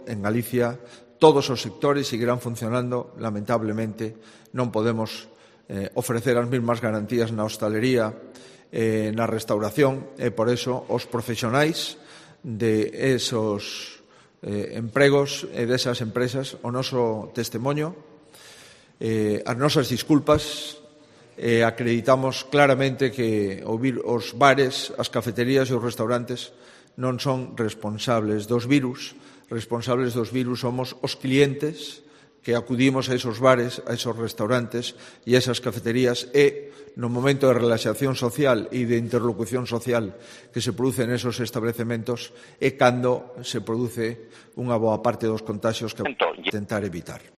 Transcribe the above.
En Galicia todos os sectores seguirán funcionando, lamentablemente non podemos ofrecer as mesmas garantías na hostalería, na restauración, e por eso os profesionais de esos empregos e desas empresas o noso testemunho, as nosas disculpas, acreditamos claramente que os bares, as cafeterías e os restaurantes non son responsables dos virus. Responsables dos virus somos os clientes que acudimos a esos bares, a esos restaurantes e a esas cafeterías, e no momento de relaxación social e de interlocución social que se produce nesos establecementos é cando se produce unha boa parte dos contaxios que intentar evitar.